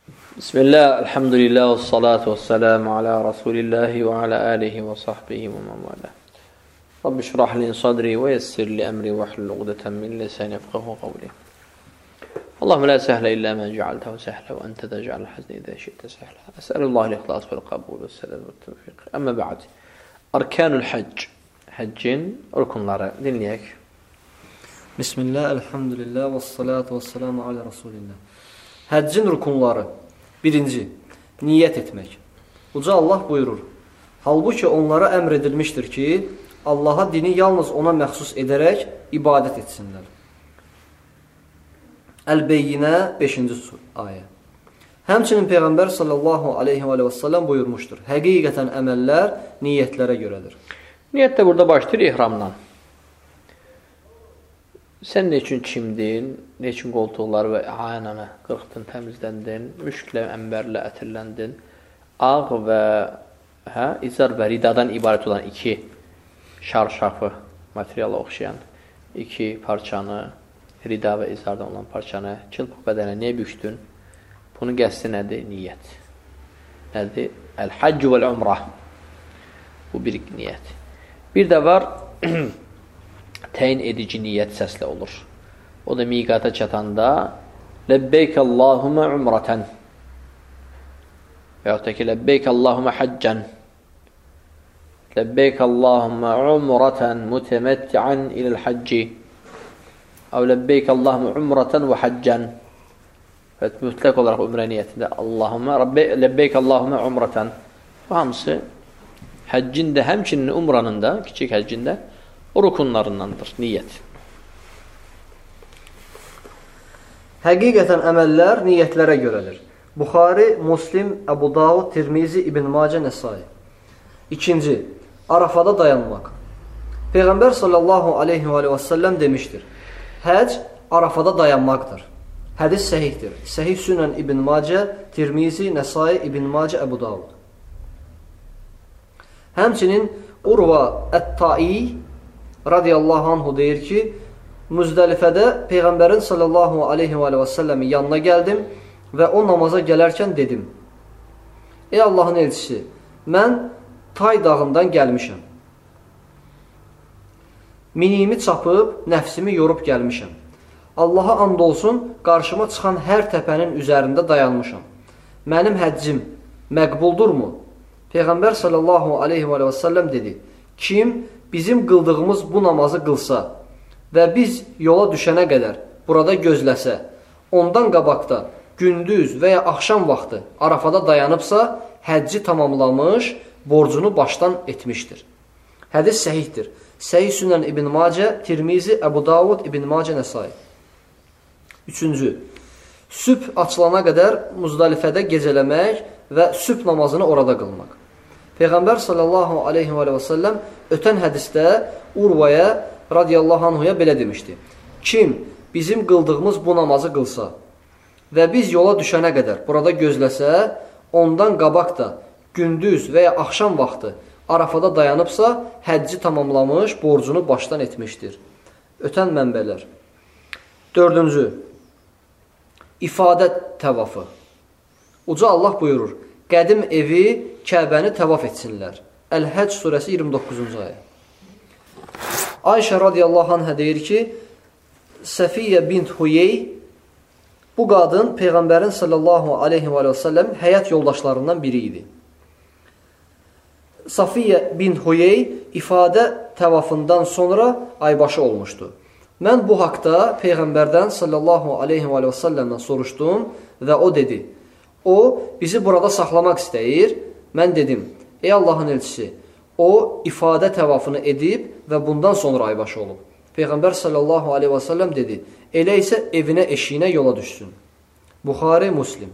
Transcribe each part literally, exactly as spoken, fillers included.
Bismillah, elhamdülillah, ve salatu ve selamu ala Resulillahi ve ala alihi ve sahbihi ve men vala. Rabbi şrah li sadri ve yessir li emri ve hlul uqdeten min lisani yefqahu qawli. Allahümme la sehle illa men cealtehu sehle ve ente de ceal hazne idâ şi'te sehle. Es'elullahi l-ihlas vel kabul ve selam ve tevfik. Amma ba'd. Arkanul hac. Haccin rukunları dinleyek. Bismillah, elhamdülillah, ve salatu ve selamu ala Resulillah. Həccin rukunları. Birinci, niyyət etmək. Uca Allah buyurur. Halbuki onlara əmr edilmişdir ki, Allaha dini yalnız ona məxsus edərək ibadət etsinlər. Əl-Beyyinə beşinci ayə. Həmçinin Peyğəmbər sallallahu aleyhi və səlləm buyurmuşdur. Həqiqətən əməllər niyyətlərə görədir. Niyyət də burada başlayır ihramdan. Sən ne üçün çimdin, ne üçün qoltuqları və aynanı qırxdın, təmizləndin, müşklə, əmbərlə ətirləndin, ağ və hə, izar və ridadan ibarət olan iki şarşafı materiala oxşayan iki parçanı, rida və izardan olan parçanı çılpıq bədənə niyə bükdün? Bunun qəsdi nədir? Niyyət. Nədir? Əl-hacc vəl-umrah. Bu bir niyyət. Bir də var təyin edici niyyət səslə olur. O da miqata çatanda Lebbeyk Allahumma umratan və yaxud da ki Lebbeyk Allahumma haccan Lebbeyk Allahumma umratan mutemetti'an ilal hacci əv Lebbeyk Allahumma umratan və haccan və mütləq olaraq umrə niyyətində Allahumma Lebbeyk Allahumma umratan bu hamısı həccin də həmçinin umranın da kiçik həccin də o rukunlarındandır, niyyət. Həqiqətən əməllər niyyətlərə görədir. Buxari, Muslim, Əbu Davud, Tirmizi, İbn Macə, Nəsai. İkinci, Arafada dayanmaq. Peyğəmbər sallallahu aleyhi və səlləm demişdir. Həc Arafada dayanmaqdır. Hədis səhihdir. Səhih Sünən İbn Macə, Tirmizi, Nəsai, İbn Macə, Əbu Davud. Həmçinin Urva Ət-Tai radiyallahu anhu deyir ki, Müzdəlifədə Peyğəmbərin sallallahu aleyhi və səlləmin yanına gəldim və o namaza gələrkən dedim, ey Allahın elçisi, mən Tay dağından gəlmişəm. Minimi çapıb, nəfsimi yorub gəlmişəm. Allaha and olsun, qarşıma çıxan hər təpənin üzərində dayanmışam. Mənim həccim məqbuldurmu? Peyğəmbər sallallahu aleyhi və səlləm dedi, kim bizim qıldığımız bu namazı qılsa və biz yola düşənə qədər burada gözləsə, ondan qabaqda gündüz və ya axşam vaxtı Arafada dayanıbsa, həcci tamamlamış, borcunu başdan etmişdir. Hədis səhihdir. Səhih Sünən İbn Macə, Tirmizi, Əbu Davud, İbn Macə, Nəsai. Üçüncü, sübh açılana qədər Muzdalifədə gecələmək və sübh namazını orada qılmaq. Peyğəmbər sallallahu aleyhi və səlləm ötən hədisdə Urvaya radiyallahu anhuya belə demişdi. Kim bizim qıldığımız bu namazı qılsa və biz yola düşənə qədər burada gözləsə, ondan qabaq da gündüz və ya axşam vaxtı Arafada dayanıbsa, həcci tamamlamış, borcunu başdan etmişdir. Ötən mənbələr. Dördüncü, ifadət təvafı. Uca Allah buyurur, qədim evi, Kəbəni təvaf etsinlər. Əl-Həcc surəsi iyirmi doqquzuncu ayə. Ayşə radiyallahu anhə deyir ki, Səfiyyə bint Huyey, bu qadın Peyğəmbərin sallallahu aleyhi və səlləm həyat yoldaşlarından biri idi. Səfiyyə bint Huyey ifadə təvafından sonra aybaşı olmuşdu. Mən bu haqda Peyğəmbərdən sallallahu aleyhi və səlləmdən soruşdum və o dedi, o bizi burada saxlamaq istəyir. Mən dedim, ey Allahın elçisi, o ifadə təvafını edib və bundan sonra aybaşı olub. Peyğəmbər sallallahu aleyhi və səlləm dedi, elə isə evinə, eşiyinə yola düşsün. Buxari, Muslim.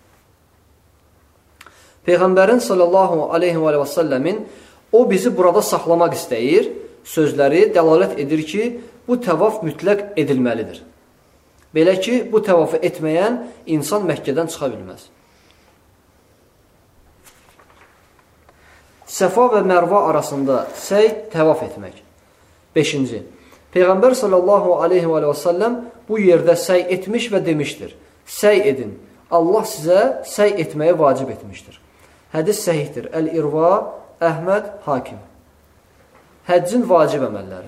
Peyğəmbərin sallallahu aleyhi və səlləmin o bizi burada saxlamaq istəyir sözləri dəlalət edir ki, bu təvaf mütləq edilməlidir. Belə ki, bu təvafı etməyən insan Məkkədən çıxa bilməz. Səfa və Mərva arasında səy təvaf etmək. Beşinci. Peyğəmbər sallallahu aleyhi və səlləm bu yerdə səy etmiş və demişdir. Səy edin. Allah sizə səy etməyi vacib etmişdir. Hədis səhihdir. Əl-İrva, Əhməd, Hakim. Həccin vacib əməlləri.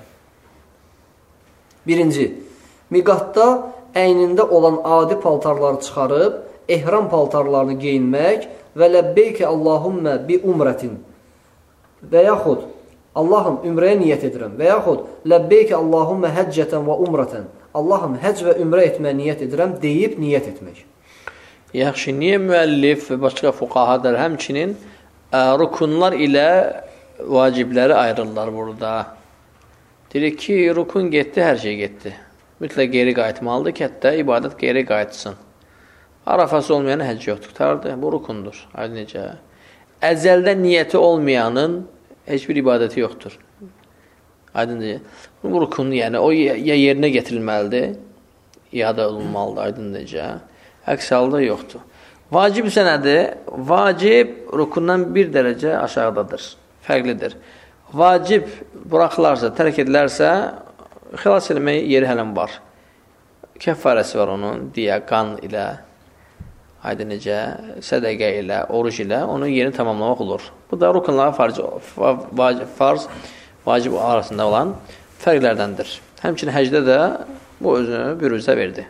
Birinci, miqatda əynində olan adi paltarları çıxarıb, ehram paltarlarını geyinmək və ləbbeykə Allahummə bi umrətin və yaxud Allahım ümrəyə niyyət edirəm və yaxud ləbbeykə Allahummə həccətən və umrətən Allahım həcc və ümrə etməyə niyyət edirəm deyib niyyət etmək. Yaxşı, niyə müəllif və başqa fuqahalar həmçinin ə, rukunlar ilə vacibləri ayrırlar burada? Deyir ki, rukun getdi, hər şey getdi. Mütləq geri qayıtmalıdır ki, hətta ibadət geri qayıtsın. Arafası olmayanın həcc yoxdur. Qutardı, bu rukundur. Aydın necə? Əzəldə niyyəti olmayanın heç bir ibadəti yoxdur. Aydın necə? Bu rukun, yəni o ya yerinə getirilməlidir, iada olunmalıdır. Aydın necə? Əks halda yoxdur. Vacib isə nədir? Vacib rukundan bir dərəcə aşağıdadır. Fərqlidir. Vacib buraxılarsa, tərk edilərsə, xilas eləmək yeri hələm var. Kəffarəsi var onun, diyə, qan ilə, aydın necə, sədəqə ilə, oruc ilə onun yerini tamamlamaq olur. Bu da rukunlara farz, farz, vacib arasında olan fərqlərdəndir. Həmçinin həcdə də bu özünü bürüzə verdi.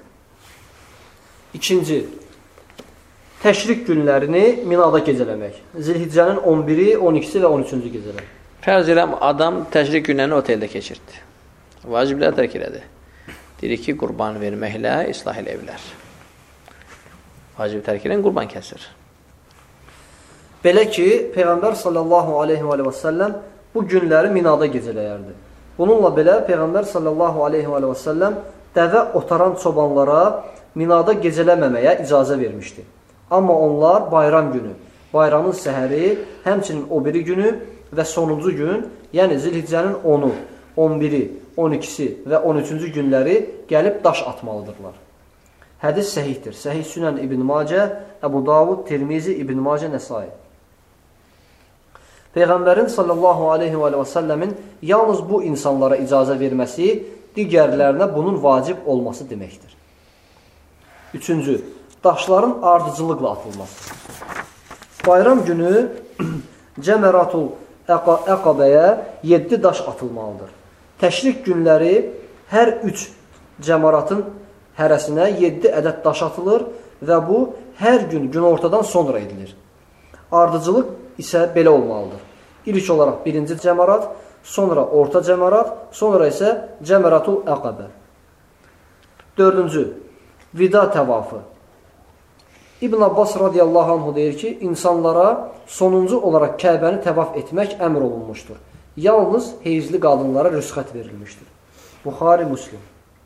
İkinci, təşrik günlərini Minada gecələmək. Zilhiccənin on biri, on ikisi və on üçüncü gecələr. Fərz eləm, adam təşrik günlərini oteldə keçirdi. Vacibləri tərk elədi. Deyir ki, qurban verməklə islah elə bilər. Vacib tərk elən qurban kəsir. Belə ki, Peyğəmbər sallallahu aleyhi və səlləm bu günləri Minada gecələyərdi. Bununla belə Peyğəmbər sallallahu aleyhi və səlləm dəvə otaran çobanlara Minada gecələməməyə icazə vermişdi. Amma onlar bayram günü, bayramın səhəri, həmçinin o biri günü və sonuncu gün, yəni Zilhiccənin onu, on biri, on ikisi və on üçüncü günləri gəlib daş atmalıdırlar. Hədis səhihdir. Səhih Sünən İbn Macə, Əbu Davud, Tirmizi, İbn Macə, Nəsai. Peyğəmbərin sallallahu aleyhi və səlləmin yalnız bu insanlara icazə verməsi digərlərinə bunun vacib olması deməkdir. Üçüncü, daşların ardıcılıqla atılması. Bayram günü Cəmeratul Əqabəyə yeddi daş atılmalıdır. Təşrik günləri hər üç cəmaratın hərəsinə yeddi ədəd daş atılır və bu hər gün günortadan sonra edilir. Ardıcılıq isə belə olmalıdır. İlk olaraq birinci cəmarat, sonra orta cəmarat, sonra isə Cəmeratul Əqabə. Dördüncü, vida təvafı. İbn Abbas radiyallahu anhu deyir ki, insanlara sonuncu olaraq Kəbəni təvaf etmək əmr olunmuşdur. Yalnız heyzli qadınlara rüsxət verilmişdir. Buxari, Müslim.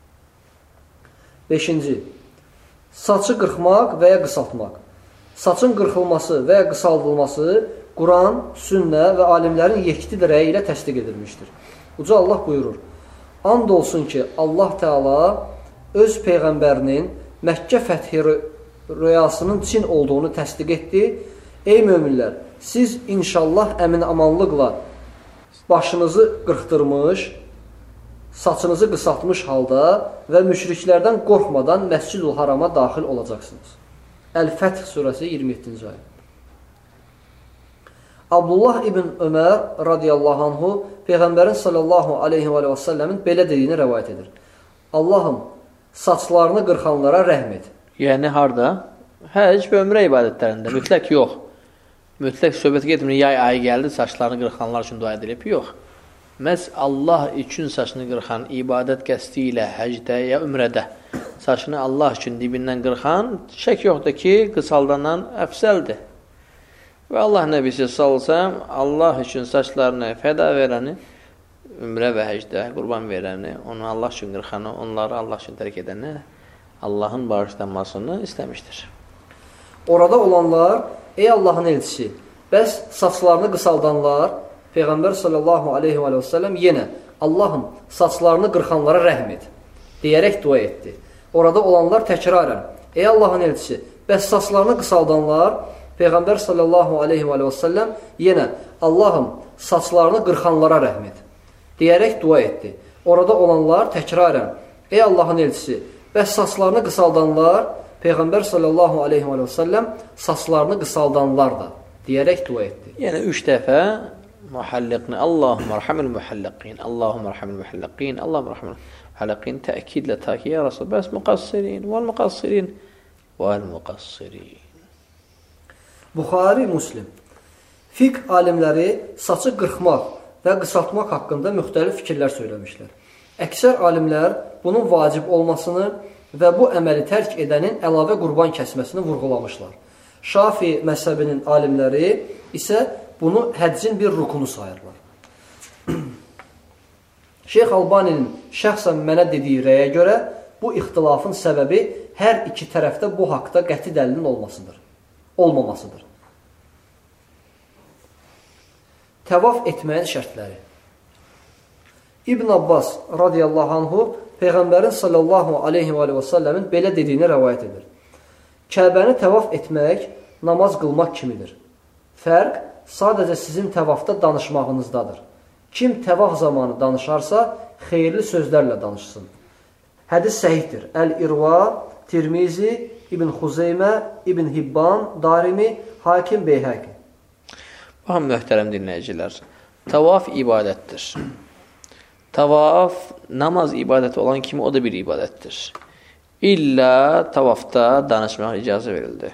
Beşinci, saçı qırxmaq və ya qısaltmaq. Saçın qırxılması və ya qısaldılması Quran, sünnə və alimlərin yekdil rəyi ilə təsdiq edilmişdir. Uca Allah buyurur, and olsun ki, Allah Teala öz Peyğəmbərinin Məkkə fəthi rüyasının Çin olduğunu təsdiq etdi. Ey möminlər, siz inşallah əmin-amanlıqla başınızı qırxdırmış, saçınızı qısaltmış halda və müşriklərdən qorxmadan Məscid-ül Harama daxil olacaqsınız. Əl-Fəth surəsi iyirmi yeddinci ayə. Abdullah ibn Ömər radiyallahu anhu Peyğəmbərin sallallahu aleyhi və səlləmin belə dediyini rəvayət edir. Allahım, saçlarını qırxanlara rəhm et. Yəni harada? Həcc və ömrə ibadətlərində. Mütləq yox. Mütləq söhbət getmir, yay ayı gəldi, saçlarını qırxanlar üçün dua edilib. Yox. Məhz Allah üçün saçını qırxan, ibadət qəsdi ilə həcdə ya ömrədə saçını Allah üçün dibindən qırxan, şək yoxdur ki, qısaldanan əfsəldir. Və Allah nəbisi salsam, Allah üçün saçlarını fəda verəni, ömrə və həcdə qurban verəni, onu Allah üçün qırxanı, onları Allah üçün tərk edəni, Allahın bağışlanmasını istəmişdir. Orada olanlar, ey Allahın elçisi, bəs saçlarını qısaldanlar, Peyğəmbər sallallahu aleyhi və səlləm yenə Allahım, saçlarını qırxanlara rəhm et, deyərək dua etdi. Orada olanlar təkrarən, ey Allahın elçisi, bəs saçlarını qısaldanlar, Peyğəmbər sallallahu aleyhi və səlləm yenə Allahım, saçlarını qırxanlara rəhm et, deyərək dua etdi. Orada olanlar təkrarən, ey Allahın elçisi, bəs saçlarını qısaldanlar, Peyğəmbər sallallahu aleyhi və səlləm saçlarını qısaldanlar da deyərək dua etdi. Yəni üç dəfə muhalliqni, Allahumma rhamil muhalliqin, Allahumma rhamil muhalliqin, Allahumma rhamil muhalliqin təkidlə ta ki, ya Rasul, bəs müqassirin, vəl müqassirin, vəl müqassirin. Buxari, Müslim. Fiqh alimləri saçı qırxmaq və qısaltmaq haqqında müxtəlif fikirlər söyləmişlər. Əksər alimlər bunun vacib olmasını və bu əməli tərk edənin əlavə qurban kəsməsini vurğulamışlar. Şafi məzhəbinin alimləri isə bunu həccin bir rukunu sayırlar. Şeyx Albaninin şəxsən mənə dediyi rəyə görə bu ixtilafın səbəbi hər iki tərəfdə bu haqda qəti dəlilin olmasıdır, olmamasıdır. Təvaf etməyin şərtləri. İbn Abbas radiyallahu anhu Peyğəmbərin sallallahu aleyhi və səlləmin belə dediyini rəvayət edir. Kəbəni təvaf etmək namaz qılmaq kimidir. Fərq sadəcə sizin təvafda danışmağınızdadır. Kim təvaf zamanı danışarsa, xeyirli sözlərlə danışsın. Hədis səhihdir. Əl-İrva, Tirmizi, İbn Xuzeymə, İbn Hibban, Darimi, Hakim, Beyhəqi. Baxın, möhtərəm dinləyicilər, tavaf ibadətdir. Tavaf, namaz ibadəti olan kimi o da bir ibadətdir. İlla tavafda danışmaq icazə verildi.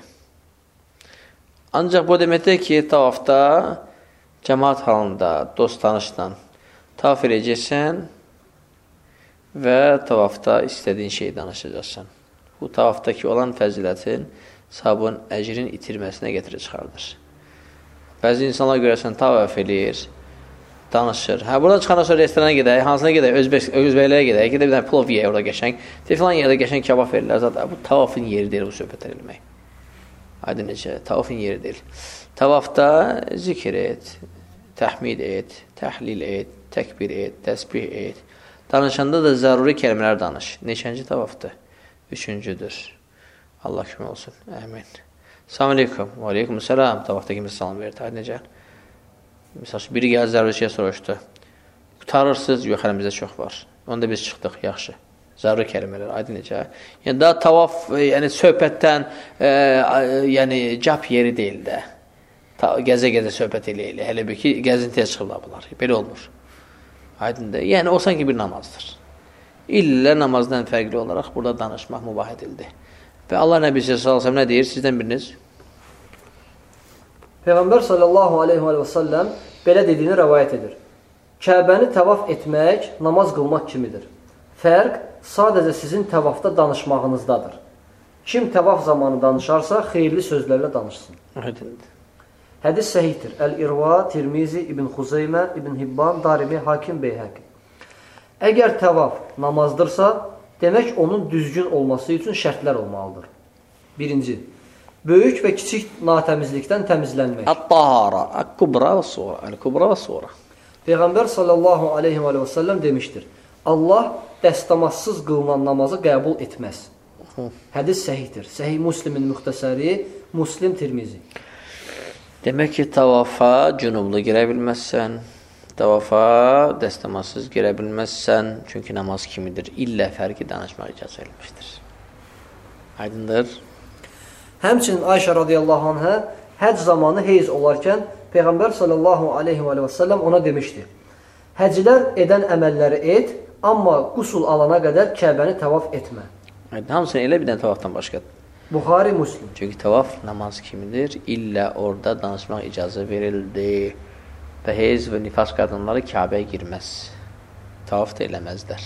Ancaq bu deməkdir ki, tavafda cəmaat halında, dost tanışla tavaf edəcəksən və tavafda istədiyin şeyi danışacaqsan. Bu tavaftaki olan fəzilətin, savabın, əcrin itirməsinə gətirir çıxardır. Bəzi insanlar görərsən tavaf edir, danışır. Hə, buradan çıxandan sonra restorana gedək, hansına gedək, Özbək, Özbəklərə gedək, gedək bir dənə plov yiyək orada qəşəng. Filan yerdə qəşəng kebab verirlər. Zaten bu tavafın yeri deyil, bu söhbətlər eləmək. Aydın necə, tavafın yeri deyil. Tavafda zikr et, təhmid et, təhlil et, təkbir et, təsbih et. Danışanda da zəruri kəlmələr danış. Neçənci tavafdır? Üçüncüdür. Allah kömək olsun. Əmin. Salam aleykum. Və aleykum səlam. Tavafda kimsə salam verdi. Aydın necə? Misal, biri gəl zəruri şey soruşdu. Qutarırsınız, yox, əlimizdə çox var. Onda biz çıxdıq, yaxşı. Zəruri kəlmələr, aydın necə? Yəni, daha tavaf, yəni söhbətdən, e, yəni, cap yeri deyil də. Gəzə-gəzə söhbət eləyələ. Hələ bir ki, gəzintiyə çıxırlar bunlar. Belə olmur. Aydın da. Yəni, o sanki bir namazdır. İllə namazdan fərqli olaraq burada danışmaq mübah edildi. Və Allah Nəbisi sallallahu əleyhi və səlləm nə deyir? Sizdən biriniz? Peyğəmbər sallallahu aleyhi və səlləm belə dediyini rəvayət edir. Kəbəni təvaf etmək namaz qılmaq kimidir. Fərq sadəcə sizin təvafda danışmağınızdadır. Kim təvaf zamanı danışarsa, xeyirli sözlərlə danışsın. Hədis səhihdir. Əl-İrva, Tirmizi, İbn Xuzeymə, İbn Hibban, Darimi, Hakim, Beyhəqi. Əgər təvaf namazdırsa, demək onun düzgün olması üçün şərtlər olmalıdır. Birinci, böyük və kiçik natəmizlikdən təmizlənmək. Ət-tahara, əl-kubra və sura, əl-kubra və sura. Peyğəmbər sallallahu aleyhi və səlləm demişdir. Allah dəstəmazsız qılınan namazı qəbul etməz. Hədis səhihdir. Səhih Müslimin müxtəsəri, Müslim, Tirmizi. Demək ki, tavafa cünublu girə bilməzsən, tavafa dəstəmazsız girə bilməzsən, çünki namaz kimidir. İllə fərqi danışmaq icazə verilmişdir. Aydındır. Həmçinin Ayşə radiyallahu anhə həc zamanı heyz olarkən Peyğəmbər sallallahu aleyhi və səlləm ona demişdi. Həcilər edən əməlləri et, amma qusul alana qədər Kəbəni təvaf etmə. Hamısını elə bir dənə tavafdan başqadır. Buxari, Müslim. Çünki tavaf namaz kimidir, illə orada danışmaq icazə verildi. Və heyz və nifas qadınları Kəbəyə girməz. Tavaf da eləməzlər.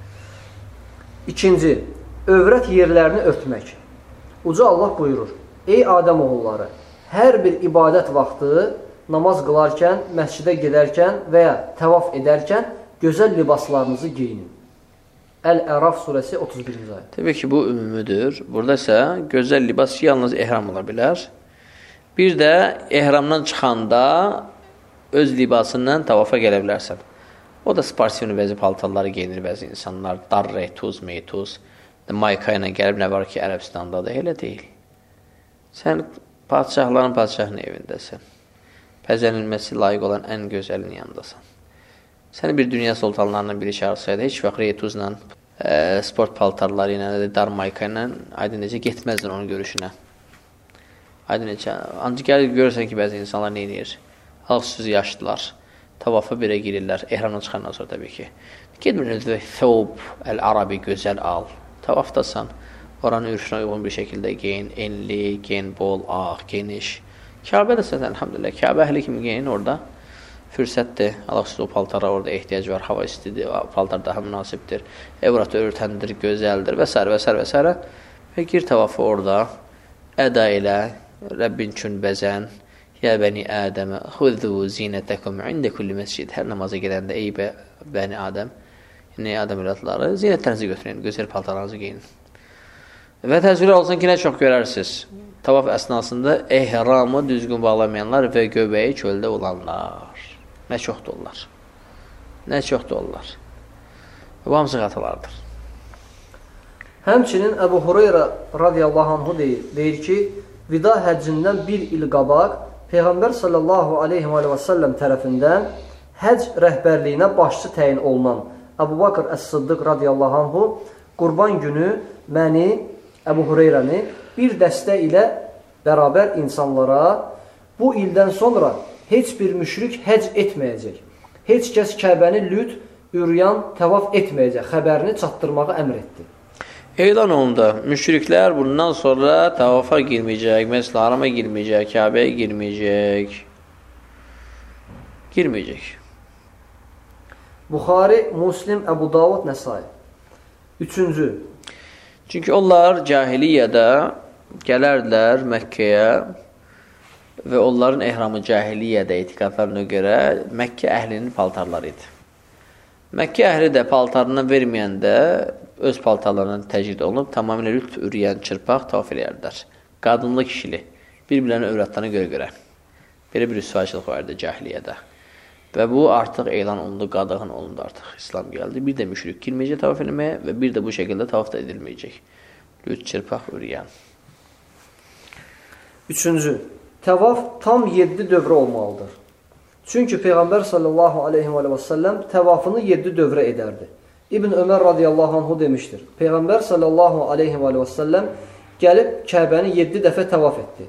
İkinci, övrət yerlərini örtmək. Uca Allah buyurur, ey Adəm oğulları, hər bir ibadət vaxtı namaz qılarkən, məscidə gedərkən və ya təvaf edərkən gözəl libaslarınızı geyinin. Əl-Əraf surəsi otuz birinci ayə. Təbii ki, bu ümumüdür. Burada isə gözəl libas yalnız ehram ola bilər. Bir də ehramdan çıxanda öz libasından tavafa gələ bilərsən. O da sparsiyonu bəzi paltarları geyinir bəzi insanlar. Darre, tuz, meytuz. Mayka ilə gəlib nə var ki, Ərəbistanda da elə deyil. Sən padişahların padişahının evindəsən. Bəzənilməsi layiq olan ən gözəlin yanındasan. Səni bir dünya sultanlarından biri çağırsaydı, heç vaxt reytuzla e, sport paltarları ilə, darmayka ilə aydın necə getməzdin onun görüşünə. Aydın necə. Ancaq gəlir görürsən ki, bəzi insanlar nə edir? Ağsız yaşlılar. Tavafa birə girirlər. Ehramdan çıxandan sonra təbii ki. Gedmir özü thawb el-arabi gözəl al. Tavafdasan. Oranın ürüşünə uyğun bir şəkildə geyin. Enli, geyin bol, ağ, geniş. Kəbə də səsən, elhamdülillah. Kəbə əhli kimi geyin orada. Fürsətdir. Allahsız o paltara orada ehtiyac var. Hava istidir. Paltar daha münasibdir. Evratı örtəndir, gözəldir və s. və s. və s. Və gir tavafı orada. Əda ilə Rəbbin üçün bəzən. Ya bəni Ədəmə xuddu zinətəkum ində kulli məscid. Hər namaza gedəndə ey bə, bəni Ədəm, yəni Ədəm övladları zinətlərinizi götürün, gözəl paltarlarınızı geyin. Və təsvir olsun ki, nə çox görərsiniz. Tavaf əsnasında ehramı düzgün bağlamayanlar və göbəyi çöldə olanlar. Nə çoxdur onlar. Nə çoxdur onlar. Bu hamısı xatalardır. Həmçinin Əbu Hureyra radiyallahu anhu deyir, deyir ki, vida həccindən bir il qabaq Peyğəmbər sallallahu aleyhi və səlləm tərəfindən həc rəhbərliyinə başçı təyin olunan Əbu Bakır Əs-Sıddıq radiyallahu anhu qurban günü məni, Əbu Hureyrəni bir dəstə ilə bərabər insanlara bu ildən sonra heç bir müşrik həc etməyəcək. Heç kəs Kəbəni lüt, üryan, təvaf etməyəcək xəbərini çatdırmağı əmr etdi. Elan olundu. Müşriklər bundan sonra tavafa girməyəcək, Məscid-i Harama girməyəcək, Kəbəyə girməyəcək. Girməyəcək. Buxari, Muslim, Əbu Davud, Nəsai. Üçüncü. Çünki onlar cahiliyyədə gələrdilər Məkkəyə və onların ehramı cahiliyyədə etiqadlarına görə Məkkə əhlinin paltarları idi. Məkkə əhli də paltarını verməyəndə öz paltarlarından təcrid olunub, tamamilə lütf, ürəyən, çırpaq, tavaf eləyərdilər. Qadınlı, kişili, bir-birlərin övrətlərini görə-görə. Belə bir rüsvayçılıq vardı cahiliyyədə. Və bu artıq elan olundu, qadağan olundu artıq. İslam gəldi. Bir də müşrik girməyəcək tavaf eləməyə və bir də bu şəkildə tavaf da edilməyəcək. Lütf, çırpaq, ürəyən. Üçüncü, təvaf tam yeddi dövrə olmalıdır. Çünki Peyğəmbər sallallahu aleyhi və səlləm təvafını yeddi dövrə edərdi. İbn Ömər radiyallahu anhu demişdir. Peyğəmbər sallallahu aleyhi və səlləm gəlib Kəbəni yeddi dəfə təvaf etdi.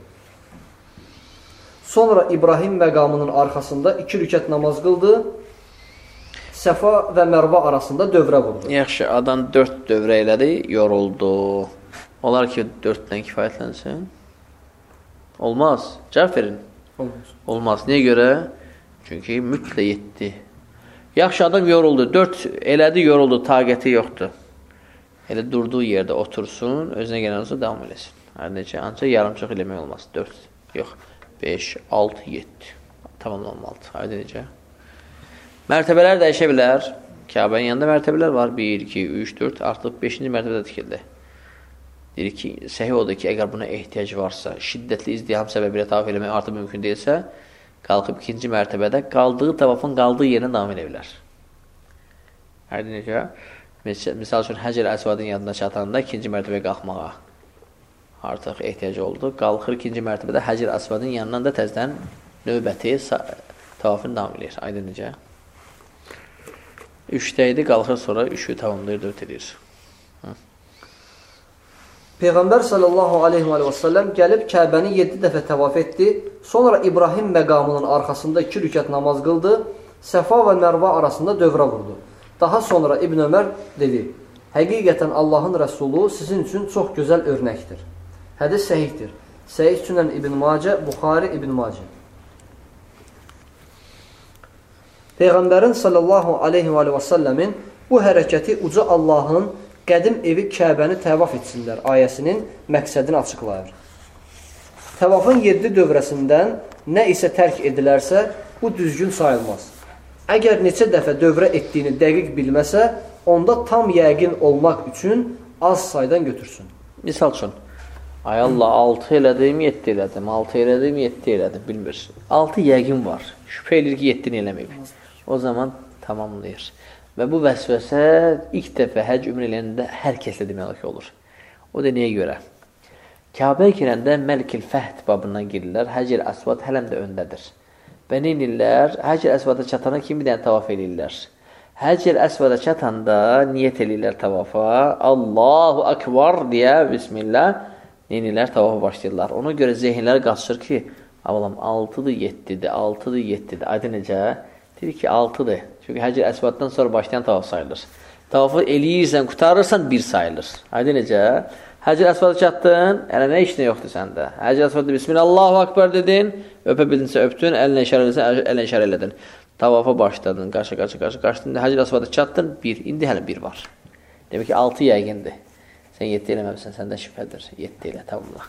Sonra İbrahim məqamının arxasında iki rükət namaz qıldı. Səfa və Mərva arasında dövrə vurdu. Yaxşı, adam dörd dövrə elədi, yoruldu. Olar ki, dörddən kifayətlənsin. Olmaz. Cavab verin. Olmaz. Olmaz. Niyə görə? Çünki mütlə yetdi. Yaxşı, adam yoruldu. Dörd elədi, yoruldu. Taqəti yoxdur. Elə durduğu yerdə otursun, özünə gələn olsa davam eləsin. Hər necə, ancaq yarımçıq eləmək olmaz. Dörd, yox. Beş, altı, yeddi. Tamamlanmalıdır. Hər necə. Mərtəbələr dəyişə bilər. Kəbənin yanında mərtəbələr var. bir, iki, üç, dörd, artıq beşinci mərtəbədə tikildi. Deyir ki, səhih odur ki, əgər buna ehtiyac varsa, şiddətli izdiham səbəbilə tavaf eləmək artıq mümkün deyilsə, qalxıb ikinci mərtəbədə qaldığı tavafın qaldığı yerinə davam edə bilər. Hər necə? Misal üçün, Həcər Əsvadın yanına çatanda ikinci mərtəbəyə qalxmağa artıq ehtiyac oldu. Qalxır ikinci mərtəbədə Həcər Əsvadın yanından da təzdən növbəti tavafını davam edir. Aydın necə? Üçdə idi, qalxır sonra üçü tamamlayır, dörd edir. Hı. Peyğəmbər sallallahu aleyhi və səlləm gəlib Kəbəni yeddi dəfə təvaf etdi. Sonra İbrahim məqamının arxasında iki rükət namaz qıldı. Səfa və Mərva arasında dövrə vurdu. Daha sonra İbn Ömər dedi, həqiqətən Allahın Rəsulu sizin üçün çox gözəl örnəkdir. Hədis səhihdir. Səhih Sünən İbn Macə, Buxari İbn Macə. Peyğəmbərin sallallahu aleyhi və səlləmin bu hərəkəti uca Allahın qədim evi Kəbəni təvaf etsinlər ayəsinin məqsədini açıqlayır. Təvafın yeddi dövrəsindən nə isə tərk edilərsə, bu düzgün sayılmaz. Əgər neçə dəfə dövrə etdiyini dəqiq bilməsə, onda tam yəqin olmaq üçün az saydan götürsün. Misal üçün, ay Allah, altı elədim, yeddi elədim, altı elədim, yeddi elədim, bilmir. altı yəqin var. Şübhə edir ki, yeddini eləməyib. O zaman tamamlayır. Və bu vəsvəsə ilk dəfə həcc ümrə eləyəndə hər kəslə demək olur. O da niyə görə? Kəbəyə girəndə Məlik-il Fəhd babından girirlər. Həcr Əsvad hələm də öndədir. Və nə edirlər? Həcr Əsvada çatana kimi bir dənə tavaf edirlər. Həcr Əsvədə çatanda niyyət eləyirlər tavafa. Allahu Akbar deyə bismillah neynirlər tavafa başlayırlar. Ona görə zehinləri qaçır ki, avalam altıdır, yeddidir, altıdır, yeddidir. Aydın necə? Deyir ki, altıdır. Çünki Həcr Əsvəddən sonra başlayan tavaf sayılır. Tavafı eləyirsən, qutarırsan bir sayılır. Aydın necə? Həcr Əsvədə çatdın, elə nə işin yoxdur səndə? Həcr Əsvədə bismillah Allahu Akbar dedin, öpə bildinsə öpdün, əlinə işarə eləsən, əlinə işarə elədin. Tavafa başladın, qaşı, qaşı, qaşı, qaçdın, Həcr Əsvədə çatdın, bir. İndi hələ bir var. Demək ki, altı yəqindir. Sən yeddi eləməmişsən, səndə şübhədir. Yeddi elə, tamamla.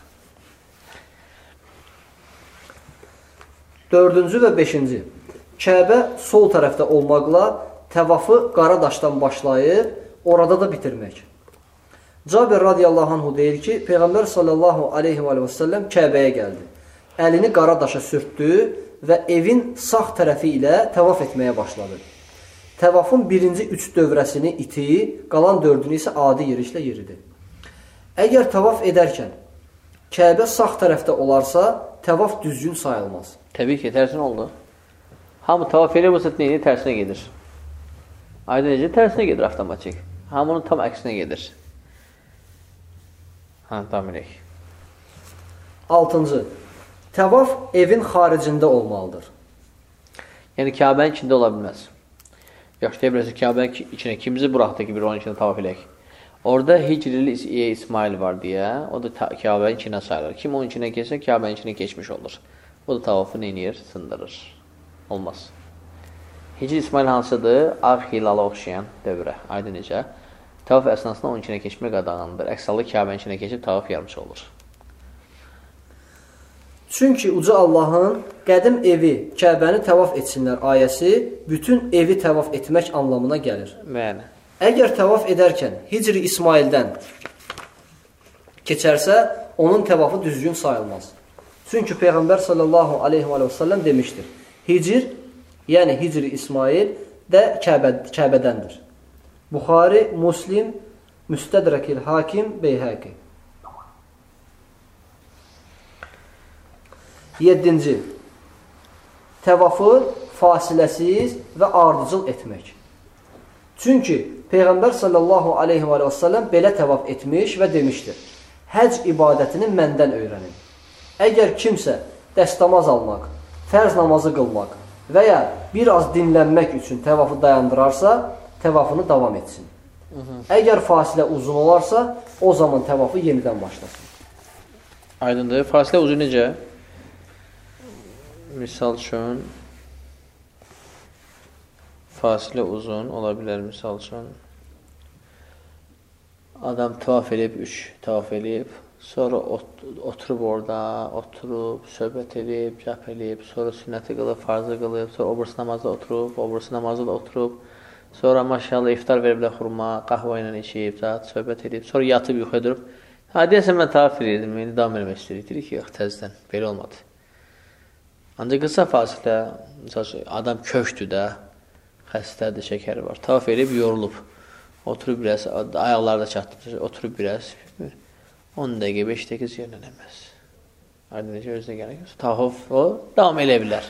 Dördüncü və beşinci. Kəbə sol tərəfdə olmaqla təvafı qara daşdan başlayıb, orada da bitirmək. Cabir radiyallahu anhu deyir ki, Peyğəmbər sallallahu aleyhi və səlləm Kəbəyə gəldi. Əlini qara daşa sürtdü və evin sağ tərəfi ilə təvaf etməyə başladı. Təvafın birinci üç dövrəsini iti, qalan dördünü isə adi yerişlə yeridi. Əgər təvaf edərkən Kəbə sağ tərəfdə olarsa, təvaf düzgün sayılmaz. Təbii ki, tərsinə oldu. Hamı təvaf edir, bu sət neyini tərsinə gedir. Aydın necə tərsinə gedir avtomatik. Hamının tam əksinə gedir. Ha, tam elək. Altıncı. Təvaf evin xaricində olmalıdır. Yəni, Kəbənin içində ola bilməz. Yaxşı, deyəbilirsin, Kəbənin içinə kimimizi buraxdı ki, bir onun içində tavaf elək. Orada Hicrili İsmail var deyə, o da Kəbənin içinə sayılır. Kim onun içinə keçsə, Kəbənin içinə keçmiş olur. O da tavafı neynir? Sındırır. Olmaz. Hicri İsmail hansıdır? Ağ hilala oxşayan dövrə. Aydın necə? Tavaf əsnasında onun içinə keçmək qadağandır. Əks halda Kəbənin içinə keçib tavaf yarımçı olur. Çünki uca Allahın qədim evi, Kəbəni təvaf etsinlər ayəsi bütün evi təvaf etmək anlamına gəlir. Bəli. Əgər təvaf edərkən Hicri İsmaildən keçərsə, onun təvafı düzgün sayılmaz. Çünki Peyğəmbər sallallahu aleyhi və səlləm demişdir. Hicr, yəni Hicri İsmail də Kəbə, Kəbədəndir. Buxari, Muslim, Müstədrəkil Hakim, Beyhəqi. Yeddinci. Təvafı fasiləsiz və ardıcıl etmək. Çünki Peyğəmbər sallallahu aleyhi və səlləm belə təvaf etmiş və demişdir. Həc ibadətini məndən öyrənin. Əgər kimsə dəstəmaz almaq, fərz namazı qılmaq və ya bir az dinlənmək üçün təvafı dayandırarsa, təvafını davam etsin. Hı -hı. Əgər fasilə uzun olarsa, o zaman təvafı yenidən başlasın. Aydındır. Fasilə uzun necə? Misal üçün, fasilə uzun ola bilər, misal üçün. Adam tavaf edib, üç tavaf edib, sonra ot oturub orada, oturub, söhbət edib, cəhb edib, sonra sünnəti qılıb, farzı qılıb, sonra obrus namazda oturub, obrus namazda da oturub, sonra maşallah iftar veriblər xurma, qahva ilə içib, zat, söhbət edib, sonra yatıb, yuxuya durub. Ha, deyəsən, mən tavaf edirdim, indi davam eləmək istəyir. Deyir ki, yox, təzdən, belə olmadı. Ancaq qısa fasilə, adam köşdür də, xəstədir, şəkəri var. Tavaf edib, yorulub. Oturub biraz, ayaqları da çatdır, oturub biraz. on dəqiqə, beş dəqiqə ziyarlənəməz. Aydın necə özünə gələk. Tavaf o, davam elə bilər.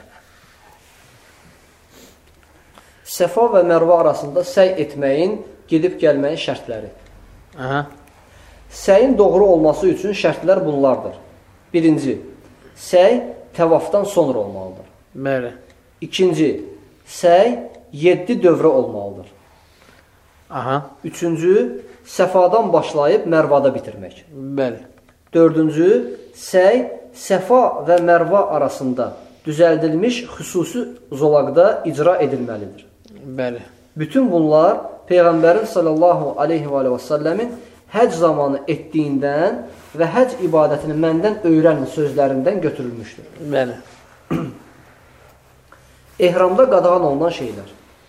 Səfa və Mərva arasında səy etməyin, gedib gəlməyin şərtləri. Aha. Səyin doğru olması üçün şərtlər bunlardır. Birinci, səy təvafdan sonra olmalıdır. Bəli. İkinci, səy yeddi dövrə olmalıdır. Aha. Üçüncü, səfadan başlayıb Mərvada bitirmək. Bəli. Dördüncü, səy Səfa və Mərva arasında düzəldilmiş xüsusi zolaqda icra edilməlidir. Bəli. Bütün bunlar Peyğəmbərin sallallahu aleyhi və səlləmin həc zamanı etdiyindən və həc ibadətini məndən öyrənin sözlərindən götürülmüşdür. Bəli. Ehramda qadağan olunan şeylər.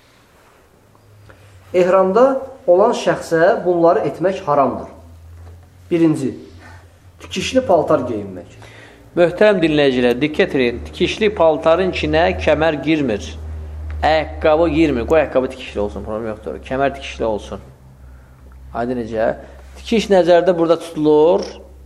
Ehramda olan şəxsə bunları etmək haramdır. Birinci, tikişli paltar geyinmək. Möhtərəm dinləyicilər, diqqət edin, tikişli paltarın içinə kəmər girmir. Ayaqqabı girmir. Qoy ayaqqabı tikişli olsun, problem yoxdur. Kəmər tikişli olsun. Aydın necə? Tikiş nəzərdə burada tutulur.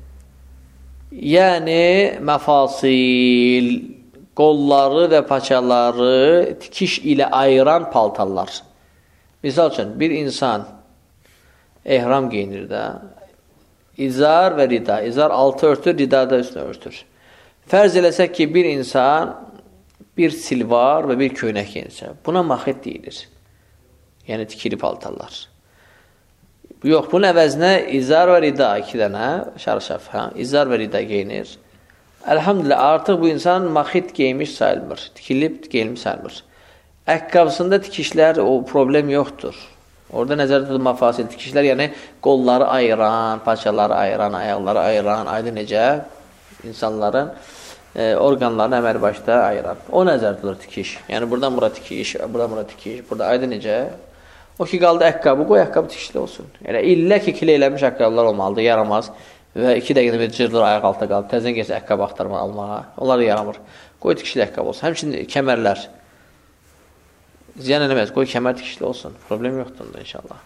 Yəni, məfasil, qolları və paçaları tikiş ilə ayıran paltarlar. Misal üçün, bir insan ehram geyinir də, izar və rida. İzar altı örtür, rida da üstünü örtür. Fərz eləsək ki, bir insan bir silvar və bir köynək geyinsə, buna maxit deyilir. Yəni, tikili paltarlar. Yox, bunun əvəzinə izar və rida, iki dənə, şarşaf, hə? İzar və rida geyinir. Əlhamdülillah, artıq bu insan maxit geymiş sayılmır, tikilib geyilmiş sayılmır. Əqqabısında tikişlər, o problem yoxdur. Orada nəzərdə tutulma fasil tikişlər, yəni qolları ayıran, paçaları ayıran, ayaqları ayıran, aydın necə insanların e, orqanlarını əməl başda ayıran. O nəzərdə tutulur tikiş. Yəni, buradan bura tikiş, buradan bura tikiş, burada aydın necə. O ki, qaldı əqqabı, qoy əqqabı tikişli olsun. Yəni, illə ki, kile eləmiş əqqablar olmalıdır, yaramaz. Və iki dəqiqədə bir cırdır, ayaq altında qalıb, təzən gəlsə əqqabı axtarma almağa. Onlar da yaramır. Qoy tikişli əqqabı olsun. Həmçinin kəmərlər. Ziyan eləməz, qoy kəmər tikişli olsun. Problem yoxdur da inşallah.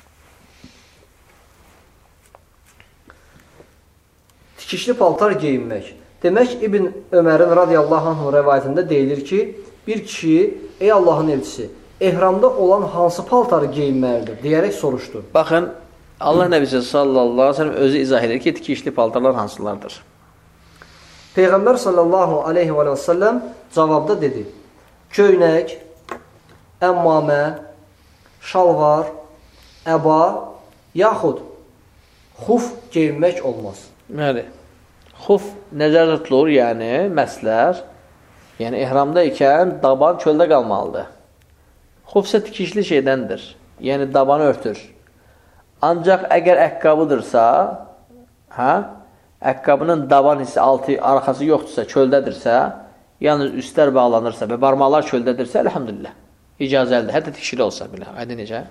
Tikişli paltar geyinmək. Demək, İbn Ömərin radiyallahu anh rəvayətində deyilir ki, bir kişi, ey Allahın elçisi, ehramda olan hansı paltarı geyinməlidir, deyərək soruşdu. Baxın, Allah Nəbisi sallallahu aleyhi ve sellem özü izah edir ki, tikişli paltarlar hansılardır? Peyğəmbər sallallahu aleyhi ve sellem cavabda dedi, köynək, əmmamə, şalvar, əba, yaxud xuf geyinmək olmaz. Bəli. Xuf nəzərdə tutulur, yəni məslər, yəni ehramda ikən daban çöldə qalmalıdır. Xuf isə tikişli şeydəndir, yəni dabanı örtür. Ancaq əgər əqqabıdırsa, hə, əqqabının daban hissi, altı, arxası yoxdursa, çöldədirsə, yalnız üstlər bağlanırsa və barmaqlar çöldədirsə, əlhamdülillah, icazəlidir. Hətta tikişli olsa belə, aydın necə?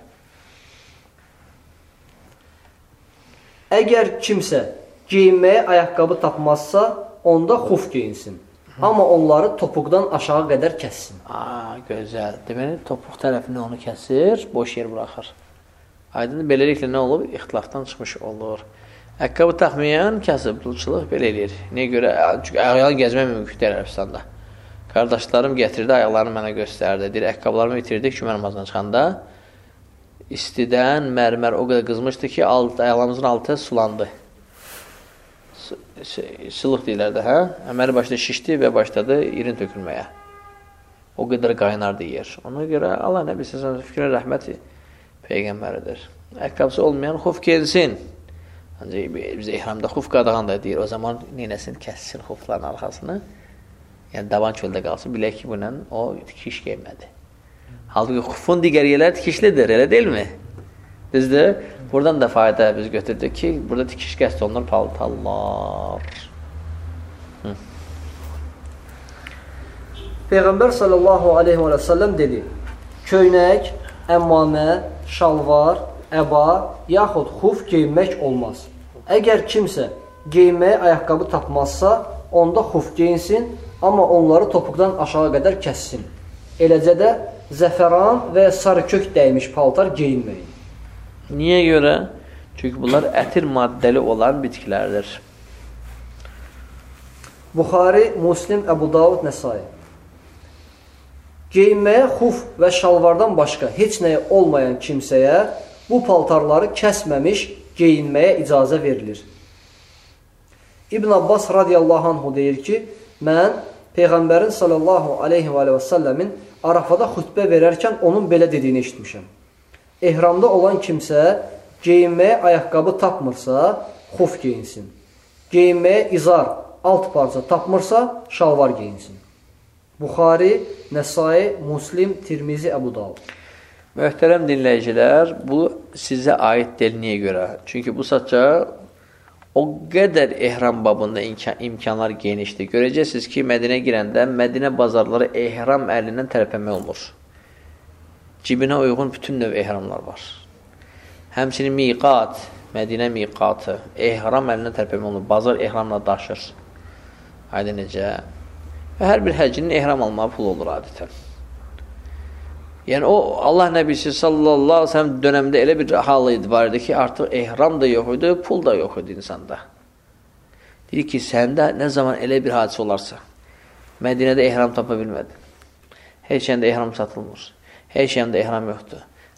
Əgər kimsə geyinməyə ayaqqabı tapmazsa, onda xuf geyinsin. Amma onları topuqdan aşağı qədər kəssin. Aa, gözəl. Deməli, topuq tərəfini onu kəsir, boş yer buraxır. Aydın, beləliklə nə olur? İxtilafdan çıxmış olur. Əqqabı taxmayan kasıbçılıq belə eləyir. Niyə görə? Çünki ayaqlarını gəzmək mümkün deyil Ərəbistanda. Qardaşlarım gətirdi, ayaqlarını mənə göstərdi. Deyir, əqqablarımı itirdik cümə namazına çıxanda. İstidən mərmər o qədər qızmışdı ki, alt, ayaqlarımızın altı sulandı. Sılıq deyirlər də, hə? Əməli başda şişdi və başladı irin tökülməyə. O qədər qaynardı yer. Ona görə Allah Nəbisi fikrə rəhməti Peyğəmbəridir. Əqqabısı olmayan xuf geyinsin. Ancaq biz ehramda xuf qadağan da deyir. O zaman neynəsin? Kəssin xufların arxasını. Yəni, daban çöldə qalsın. Bilək ki, bununla o tikiş geymədi. Halbuki xufun digər yerləri tikişlidir, elə deyilmi? Düzdür? Buradan da fayda biz götürdük ki, burada tikiş qəsd olunur paltarlar. Hı. Peyğəmbər sallallahu aleyhi və səlləm dedi, köynək, əmmamə, şalvar, əba, yaxud xuf geyinmək olmaz. Əgər kimsə geyinməyə ayaqqabı tapmazsa, onda xuf geyinsin, amma onları topuqdan aşağı qədər kəssin. Eləcə də zəfəran və sarı kök dəymiş paltar geyinməyin. Niyə görə? Çünki bunlar ətir maddəli olan bitkilərdir. Buxari, Muslim, Əbu Davud, Nəsai. Geyinməyə xuf və şalvardan başqa heç nəyə olmayan kimsəyə bu paltarları kəsməmiş geyinməyə icazə verilir. İbn Abbas radiyallahu anhu deyir ki, mən Peyğəmbərin sallallahu aleyhi və səlləmin Arafada xütbə verərkən onun belə dediyini eşitmişəm. Ehramda olan kimsə geyinməyə ayaqqabı tapmırsa, xuf geyinsin. Geyinməyə izar, alt parça tapmırsa, şalvar geyinsin. Buxari, Nəsai, Muslim, Tirmizi, Əbu Davud. Möhtərəm dinləyicilər, bu sizə aid deyil niyə görə? Çünki bu saçca o qədər ehram babında imkan, imkanlar genişdir. Görəcəksiniz ki, Mədinə girəndə Mədinə bazarları ehram əlindən tərpənmək olmur. Cibinə uyğun bütün növ ehramlar var. Həmçinin miqat, Mədinə miqatı, ehram əlindən tərpənmək olmur. Bazar ehramla daşır. Aydın necə? Və hər bir həccinin ehram almağı pul olur adətən. Yəni o Allah Nəbisi sallallahu aleyhi ve sellem dönəmdə elə bir hal var idi ki, artıq ehram da yox idi, pul da yox idi insanda. Deyir ki, səndə nə zaman elə bir hadisə olarsa, Mədinədə ehram tapa bilmədin. Heç yerdə ehram satılmır. Heç yerdə ehram yoxdur.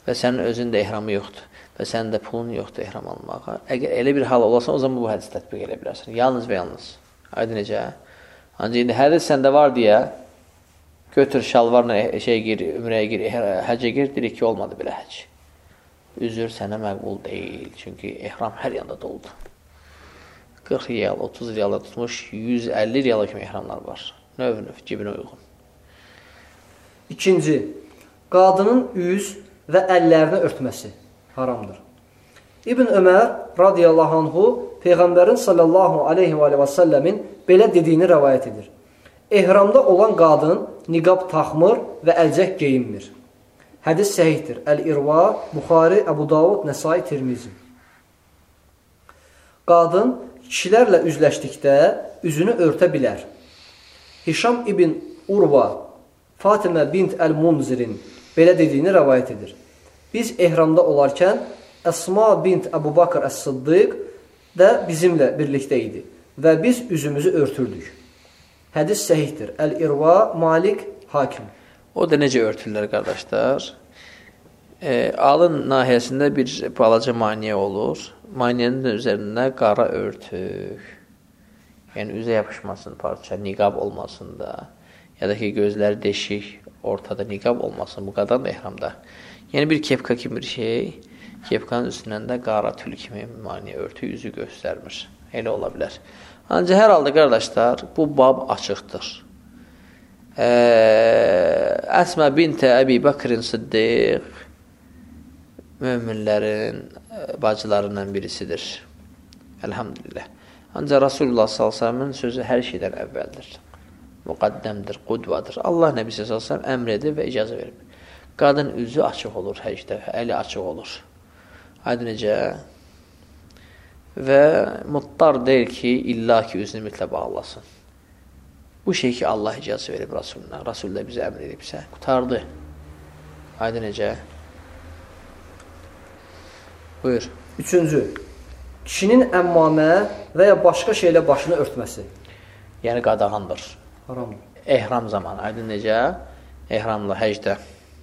və sənin özün də ehramı yoxdur və sənin də pulun yoxdur ehram almağa. Əgər elə bir hal olarsa, o zaman bu hədis tətbiq edə bilərsən. Yalnız və yalnız. Aydın necə? Ancaq indi hədis səndə var deyə götür şalvarla şey gir, ümrəyə gir, həcə gir, dedik ki, olmadı belə həc. Üzür sənə məqbul deyil. Çünki ehram hər yanda doldu. qırx riyal, otuz riyala tutmuş, yüz əlli riyala kimi ehramlar var. Növ-növ, cibinə uyğun. İkinci, qadının üz və əllərini örtməsi haramdır. İbn Ömər radiyallahu anhu Peyğəmbərin sallallahu aleyhi və səlləmin belə dediyini rəvayət edir. Ehramda olan qadın niqab taxmır və əlcək geyinmir. Hədis səhihdir. Əl-İrva, Buxari, Əbu Davud, Nəsai, Tirmizi. Qadın kişilərlə üzləşdikdə üzünü örtə bilər. Hişam ibn Urva, Fatimə bint Əl-Munzirin belə dediyini rəvayət edir. Biz ehramda olarkən Əsma bint Əbu Bakır Əs-Sıddiq də bizimlə birlikdə idi və biz üzümüzü örtürdük. Hədis səhihdir. Əl-İrva, Malik, Hakim. O da necə örtürlər, qardaşlar? E, alın nahiyəsində bir balaca maniyə olur. Maniyənin üzərində qara örtük. Yəni, üzə yapışmasın parça, niqab olmasın da. Ya da ki, gözləri deşik, ortada niqab olmasın. Bu qadar da ehramda. Yəni, bir kepka kimi bir şey, kepkanın üstündən də qara tül kimi maniyə örtük üzü göstərmir. Elə ola bilər. Ancaq hər halda, qardaşlar, bu bab açıqdır. Əsmə bintə Əbi Bakrin Sıddiq möminlərin bacılarından birisidir. Elhamdülillah. Ancaq Rasulullah sallallahu əleyhi və səlləmin sözü hər şeydən əvvəldir. Müqəddəmdir, qudvadır. Allah Nəbisi sallallahu əleyhi və səlləm əmr edir və icazə verir. Qadın üzü açıq olur həcdə, əli açıq olur. Aydın necə? Və muttar deyil ki, illa ki, üzünü mütlə bağlasın. Bu şey ki, Allah icazə verib Rasuluna. Rasul da bizə əmr edibsə, qutardı. Aydın necə? Buyur. Üçüncü, kişinin əmmamə və ya başqa şeylə başını örtməsi. Yəni, qadağandır. Haramdır. Ehram zamanı. Aydın necə? Ehramla, həcdə.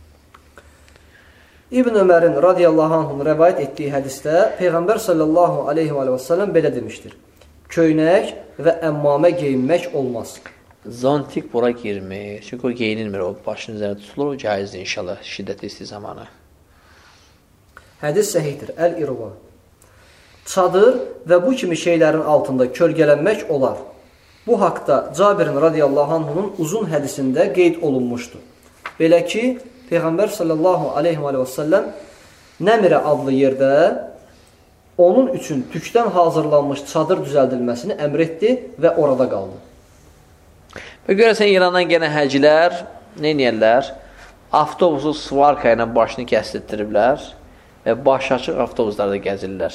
İbn Ömərin radiyallahu anhun rəvayət etdiyi hədisdə Peyğəmbər sallallahu aleyhi və səlləm belə demişdir. Köynək və əmmamə geyinmək olmaz. Zontik bura girmir. Çünki o geyinilmir. O başının üzərində tutulur. O caizdir inşallah şiddətli isti zamanı. Hədis səhihdir. Əl-İrva. Çadır və bu kimi şeylərin altında kölgələnmək olar. Bu haqda Cabirin radiyallahu anhunun uzun hədisində qeyd olunmuşdur. Belə ki, Peyğəmbər sallallahu aleyhi və səlləm Nəmirə adlı yerdə onun üçün tükdən hazırlanmış çadır düzəldilməsini əmr etdi və orada qaldı. Və görəsən, İrandan gələn həcilər nə edirlər? Avtobusu svarka ilə başını kəsdirdiriblər və baş açıq avtobuslarda gəzirlər.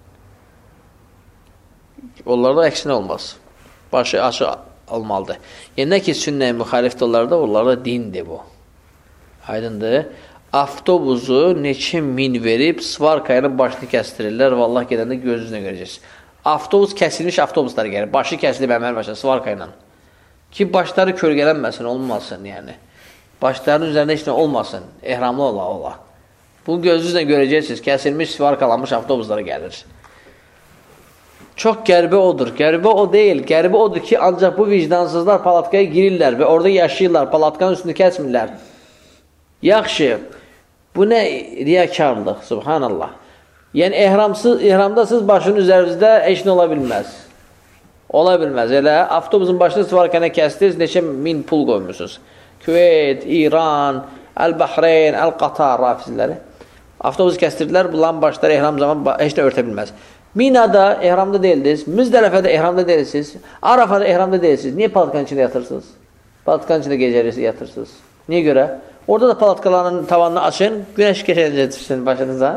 Onlarda əksinə olmaz. Başı açıq olmalıdır. Yəni, nə ki, sünnəyə müxalifdir onlarda, onlarda dindir bu. Aydındır. Avtobusu neçə min verib svarka ilə başını kəsdirirlər və Allah gedəndə gözünüzlə görəcəksiniz. Avtobus kəsilmiş avtobuslar gəlir. Başı kəsilib əməl başa svarka ilə. Ki, başları kölgələnməsin, olmasın, yəni. Başlarının üzərində heç nə olmasın, ehramlı ola, ola. Bunu gözünüzlə görəcəksiniz, kəsilmiş, svarkalanmış avtobuslara gəlir. Çox qəribə odur. Qəribə o deyil. Qəribə odur ki, ancaq bu vicdansızlar palatkaya girirlər və orada yaşayırlar, palatkanın üstünü kəsmirlər. Yaxşı, bu nə riyakarlıq, subhanallah. Yəni, ehramsız, ehramdasız başının üzərinizdə heç nə ola bilməz. Ola bilməz. Elə avtobusun başını svarkana kəstiniz, neçə min pul qoymuşsunuz. Küveyt, İran, Əl-Bahreyn, Əl-Qatar rafizləri. Avtobusu kəstirdilər, bunların başları ehram zaman heç nə örtə bilməz. Minada ehramda deyildiniz, Müzdəlifədə ehramda deyilsiniz, Arafada ehramda deyilsiniz. Niyə palatkanın içində yatırsınız? Palatkanın içində gecəlirsiniz, yatırsınız. Niyə görə? Orada da palatkaların tavanını açın, günəş keçəcə düşsün başınıza.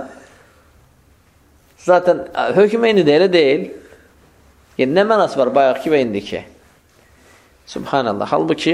Zaten hökmə indi də elə deyil. Yəni, nə mənası var bayaq ki və indiki? Subhanallah. Halbuki,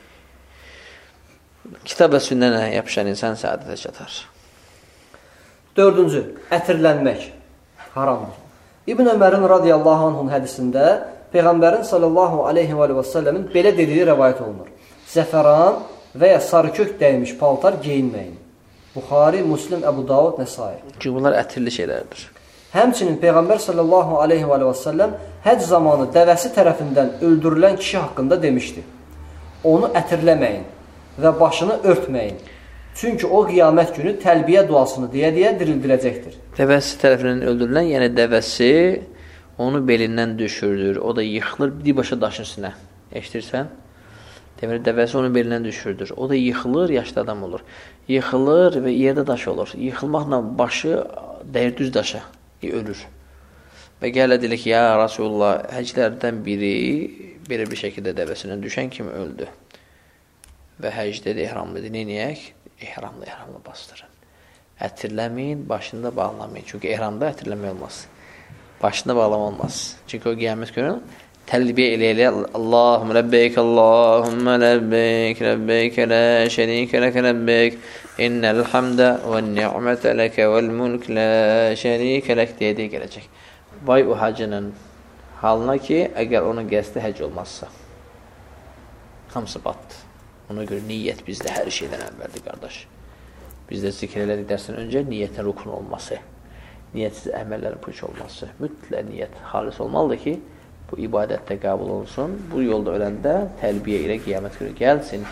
kitab və sünnənə yapışan insan səadətə çatar. Dördüncü, ətirlənmək haramdır. İbn Ömərin radiyallahu anhun hədisində Peyğəmbərin sallallahu aleyhi və səlləmin belə dediyi rəvayət olunur. Zəfəran və ya sarıkök dəymiş paltar geyinməyin. Buxari, Müslim, Əbu Davud, Nəsai. Çünki bunlar ətirli şeylərdir. Həmçinin Peyğəmbər sallallahu aleyhi və səlləm həcc zamanı dəvəsi tərəfindən öldürülən kişi haqqında demişdi. Onu ətirləməyin və başını örtməyin. Çünki o qiyamət günü təlbiyə duasını deyə-deyə dirildiləcəkdir. Dəvəsi tərəfindən öldürülən, yəni dəvəsi onu belindən düşürdür. O da yıxılır, birbaşa daşın üstünə. Eşitirsən? Deməli, dəvəsi onu belindən düşürdür. O da yıxılır, yaşlı adam olur. Yıxılır və yerdə daş olur. Yıxılmaqla başı dəyir düz daşa, ölür. Və gələ deyilir ki, ya Rasulullah, həclərdən biri belə bir şəkildə dəvəsindən düşən kimi öldü. Və həcdədir, ehramlıdır. Neynəyək? Ehramlı, ehramlı bastırın. Ətirləməyin, başında bağlamayın. Çünki ehramda ətirləmək olmaz. Başında bağlama olmaz. Çünki o qiyamət günü təlbiyə elə-elə Allahumma ləbbeyk, Allahumma ləbbeyk, ləbbeyk, lə şərikə ləkə ləbbeyk, innəl hamdə və ni'mətə ləkə vəl mulk, lə şərikə lək deyə-deyə gələcək. Vay o hacının halına ki, əgər onun qəsdi həc olmazsa, hamısı batdı. Ona görə niyyət bizdə hər şeydən əvvəldir, qardaş. Bizdə zikr elədik dərsən öncə niyyətin rukun olması, niyyətsiz əməllərin puç olması, mütləq niyyət xalis olmalıdır ki, bu ibadətdə qəbul olunsun, bu yolda öləndə təlbiyə ilə qiyamət günü gəlsin.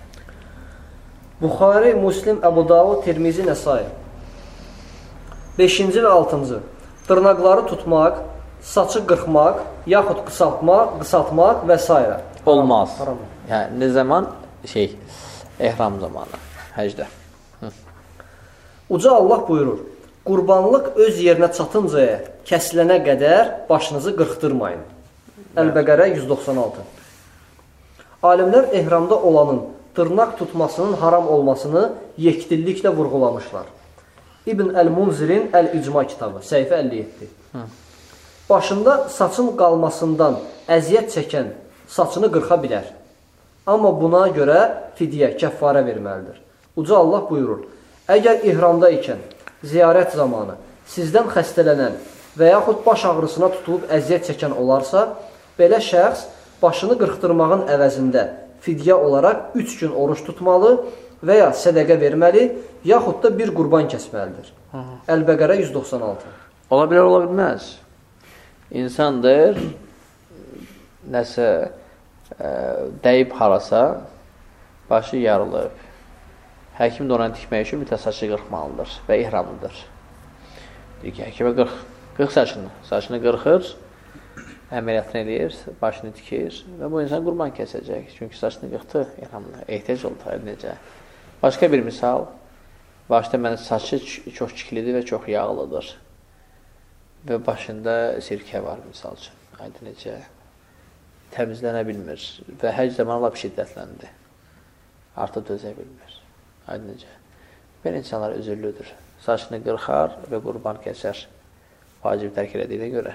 Buxari, Müslim, Əbu Davud, Tirmizi, Nəsai. Beşinci və altıncı. Dırnaqları tutmaq, saçı qırxmaq, yaxud qısaltmaq, qısaltmaq və s. Olmaz. Yəni, nə zaman? Şey, ehram zamanı, həcdə. Hı. Uca Allah buyurur, qurbanlıq öz yerinə çatıncaya, kəsilənə qədər başınızı qırxdırmayın. Əl-Bəqərə yüz doxsan altı. Alimlər ehramda olanın dırnaq tutmasının haram olmasını yekdilliklə vurğulamışlar. İbn Əl-Munzirin Əl-İcma kitabı, səhifə əlli yeddi. Hı. Başında saçın qalmasından əziyyət çəkən saçını qırxa bilər. Amma buna görə fidyə, kəffarə verməlidir. Uca Allah buyurur, əgər ihramda ikən, ziyarət zamanı sizdən xəstələnən və yaxud baş ağrısına tutulub əziyyət çəkən olarsa, belə şəxs başını qırxdırmağın əvəzində fidyə olaraq üç gün oruç tutmalı və ya sədəqə verməli, yaxud da bir qurban kəsməlidir. Əl-Bəqərə yüz doxsan altı. Ola bilər, ola bilməz. İnsandır, nəsə ə, dəyib harasa, başı yarılıb. Həkim də oranı tikmək üçün mütə saçı qırxmalıdır və ihramlıdır. Deyir ki, həkimə qırx, qırx saçını. Saçını qırxır, əməliyyatını eləyir, başını tikir və bu insan qurban kəsəcək. Çünki saçını qırxdı, ihramlı, ehtiyac oldu, necə. Başqa bir misal, başda mənim saçı çox çiklidir və çox yağlıdır. Və başında sirkə var, misal üçün. Ayda necə, təmizlənə bilmir və həc zamanı lap şiddətləndi. Artıq dözə bilmir. Ayda necə. Belə insanlar özürlüdür. Saçını qırxar və qurban kəsər. Vacib tərk elədiyinə görə.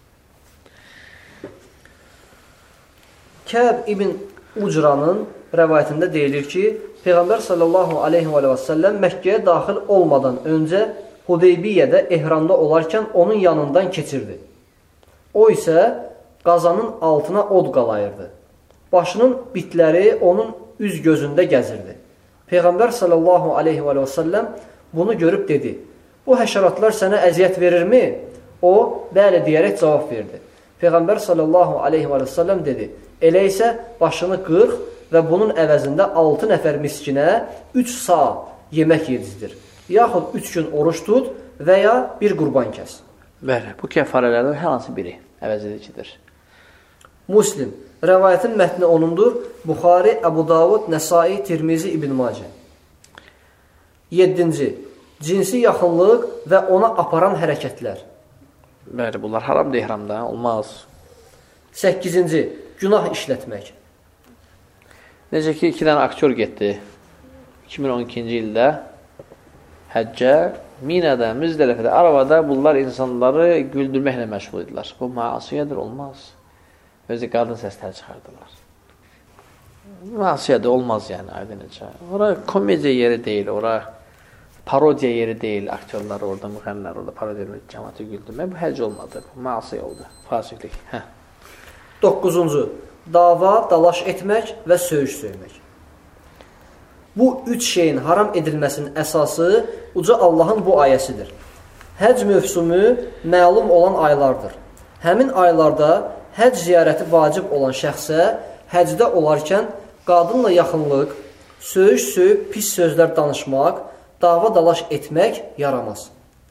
Kəb ibn Ucranın rəvayətində deyilir ki, Peyğəmbər sallallahu aleyhi və səlləm Məkkəyə daxil olmadan öncə Hudeybiyyədə ehramda olarkən onun yanından keçirdi. O isə qazanın altına od qalayırdı. Başının bitləri onun üz gözündə gəzirdi. Peyğəmbər sallallahu aleyhi və səlləm bunu görüb dedi, bu həşəratlar sənə əziyyət verirmi? O, bəli deyərək cavab verdi. Peyğəmbər sallallahu aleyhi və səlləm dedi, elə isə başını qırx və bunun əvəzində altı nəfər miskinə üç sa yemək yedizdir. Yaxud üç gün oruç tut və ya bir qurban kəs. Bəli, bu kəffarələrdən hər hansı biri əvəz edicidir. Müslim, rəvayətin mətni onundur. Buxari, Əbu Davud, Nəsai, Tirmizi, İbn Macə. Yeddinci, cinsi yaxınlıq və ona aparan hərəkətlər. Bəli, bunlar haramdır ihramda, olmaz. Səkkizinci, günah işlətmək. Necə ki, iki dənə aktyor getdi. iki min on ikinci ildə həccə, Minədə, Müzdəlifədə, Arabada bunlar insanları güldürməklə məşğul idilər. Bu maasiyyədir, olmaz. Özü qadın səsləri çıxardılar. Maasiyyədir, olmaz yəni, ayda necə. Ora komediya yeri deyil, ora parodiya yeri deyil. Aktyorlar orada, müğənlər orada parodiya etmək, cəmatı güldürmək. Bu həcc olmadı, bu maasiyə oldu, fasiklik. Hə. Doqquzuncu, dava, dalaş etmək və söyüş söymək. Bu üç şeyin haram edilməsinin əsası uca Allahın bu ayəsidir. Həc mövsümü məlum olan aylardır. Həmin aylarda həc ziyarəti vacib olan şəxsə həcdə olarkən qadınla yaxınlıq, söyüş söyüb pis sözlər danışmaq, dava dalaş etmək yaramaz.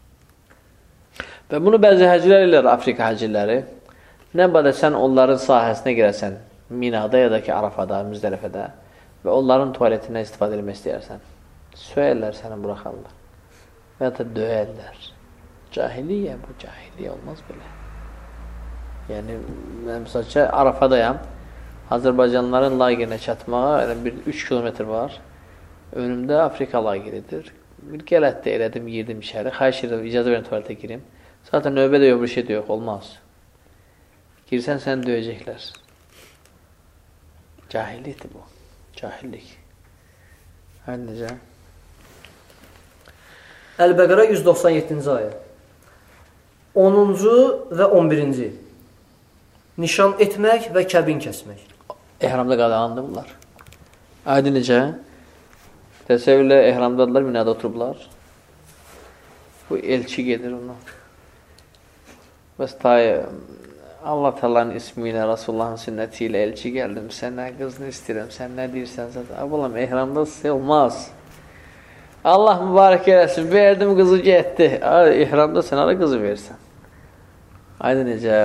Və bunu bəzi həcilər elər, Afrika həcilləri. Nə bədə sən onların sahəsinə girəsən, Minada ya da ki, Arafada, Müzdəlifədə və onların tualetindən istifadə etmək istəyərsən, söyərlər səni buraxarlar və ya da döyərlər. Cahiliyyə bu, cahiliyyə olmaz belə. Yəni, mən misal ki, Arafadayam, Azərbaycanlıların lagerinə çatmağa elə bir üç kilometr var. Önümdə Afrika lageridir. Bir qələtdə elədim, girdim içəri. Xahiş edirəm, icazə verin tualetə girim. Zaten növbə də yox, bir şey də yox, olmaz. Girsən səni döyəcəklər. Cahillikdir bu. Cahillik. Hər necə? Əl-Bəqərə yüz doxsan yeddinci ayə. onuncu və on birinci. Nişan etmək və kəbin kəsmək. Ehramda qadağandır bunlar. Aydın necə? Təsəvvürlə ehramdadılar, minada oturublar. Bu elçi gedir ona. Bəs tay Allah Taala'nın ismi ilə, Rasulullahın sünnəti ilə elçi gəldim. Sənə qızını istəyirəm, sən nə deyirsən? Abalam, ehramda olmaz. Allah mübarək eləsin, verdim qızı getdi. Ehramda sən ara qızı versən. Aydın necə?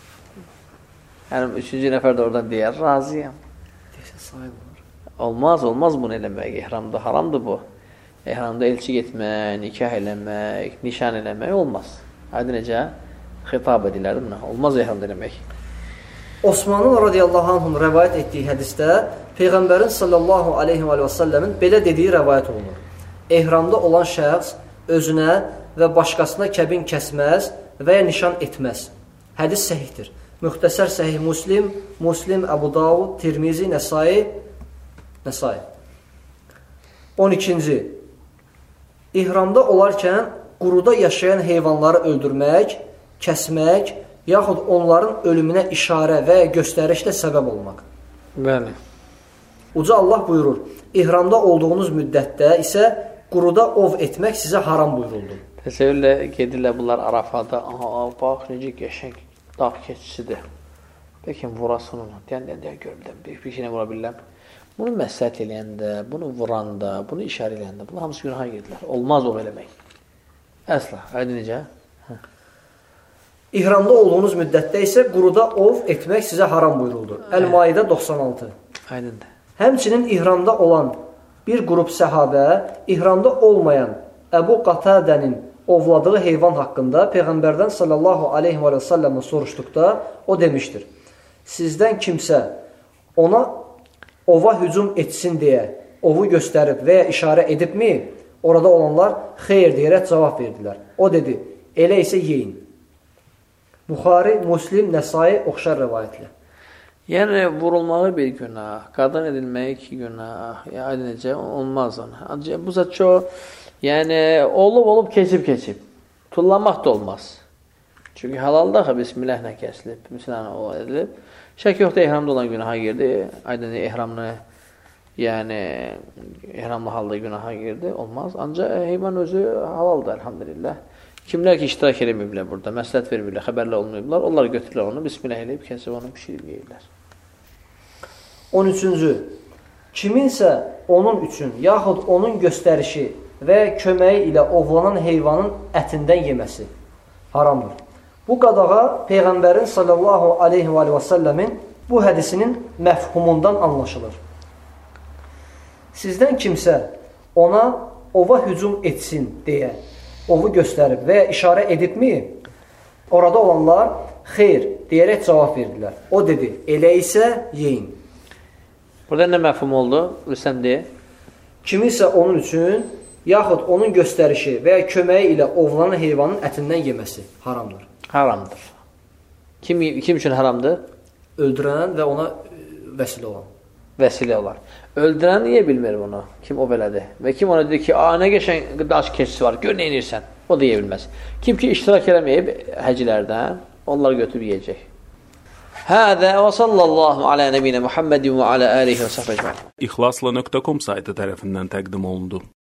Yəni, üçüncü nəfər də oradan deyər, razıyam. Deyəsən, sayılır. Olmaz, olmaz bunu eləmək. Ehramda haramdır bu. Ehramda elçi getmək, nikah eləmək, nişan eləmək olmaz. Aydın necə? Xitab edilərdi buna. Olmaz ehramda eləmək. Osmanın radiyallahu anhum rəvayət etdiyi hədisdə Peyğəmbərin sallallahu aleyhi və səlləmin belə dediyi rəvayət olunur. Ehramda olan şəxs özünə və başqasına kəbin kəsməz və ya nişan etməz. Hədis səhihdir. Müxtəsər Səhih Muslim, Muslim, Əbu Davud, Tirmizi, Nəsai, Nəsai. on ikinci. İhramda olarkən quruda yaşayan heyvanları öldürmək, kəsmək, yaxud onların ölümünə işarə və ya göstərişlə səbəb olmaq. Bəli. Uca Allah buyurur, ihramda olduğunuz müddətdə isə quruda ov etmək sizə haram buyuruldu. Təsəvvürlə gedirlər bunlar Arafada, aha, bax, necə qəşəng dağ keçisidir. Bəlkə vurasın onu, deyən, deyən, görümdən, bir, bir şeylə vura bilirəm. Bunu məsləhət eləyəndə, bunu vuranda, bunu işarə eləyəndə, bunlar hamısı günaha girdilər. Olmaz ov eləmək. Əsla, aydın necə? Hə. İhramda olduğunuz müddətdə isə quruda ov etmək sizə haram buyuruldu. Əl-Maidə doxsan altı. Aydındır. Həmçinin ihramda olan bir qrup səhabə, ihramda olmayan Əbu Qatadənin ovladığı heyvan haqqında Peyğəmbərdən sallallahu aleyhi və səlləmə soruşduqda o demişdir. Sizdən kimsə ona ova hücum etsin deyə ovu göstərib və ya işarə edibmi? Orada olanlar xeyr deyərək cavab verdilər. O dedi, elə isə yeyin. Buxari, Muslim, Nəsai oxşar rəvayətlə. Yəni, vurulmağı bir günah, qadın edilməyi iki günah, yəni necə, olmaz ona. Bu zat çox, yəni, olub-olub, keçib-keçib. Tullanmaq da olmaz. Çünki halalda axı, bismillahlə kəsilib, bismillahlə edilib. Şək yoxda ehramda olan günaha girdi, aydın ehramlı, yəni, ehramlı halda günaha girdi, olmaz. Ancaq heyvan özü halaldır, elhamdülillah. Kimlər ki, iştirak edəməyiblər burada, məsləhət vermirlər, xəbərlə olmayıblar, onlar götürürlər onu, bismillah eləyib, kəsib onu pişirib yeyirlər. on üçüncü. Kiminsə onun üçün, yaxud onun göstərişi və köməyi ilə ovlanan heyvanın ətindən yeməsi haramdır. Bu qadağa Peyğəmbərin sallallahu aleyhi və səlləmin bu hədisinin məfhumundan anlaşılır. Sizdən kimsə ona ova hücum etsin deyə ovu göstərib və ya işarə edibmi? Orada olanlar xeyr deyərək cavab verdilər. O dedi, elə isə yeyin. Burada nə məfhum oldu? Rüstəm deyə. Kiminsə onun üçün, yaxud onun göstərişi və ya köməyi ilə ovlanan heyvanın ətindən yeməsi haramdır. Haramdır. Kim, kim üçün haramdır? Öldürən və ona vəsilə olan. Vəsilə olan. Öldürən niyə bilmir bunu? Kim o belədir? Və kim ona dedi ki, nə qəşəng daş keçisi var, gör nə inirsən? O deyə bilməz. Kim ki iştirak eləməyib həcilərdən, onları götürüb yeyəcək. Hada və sallallahu ala nebiyina Muhammedin və ala alihi və sahbihi ecmaîn. İxlasla nöqtə com saytı tərəfindən təqdim olundu.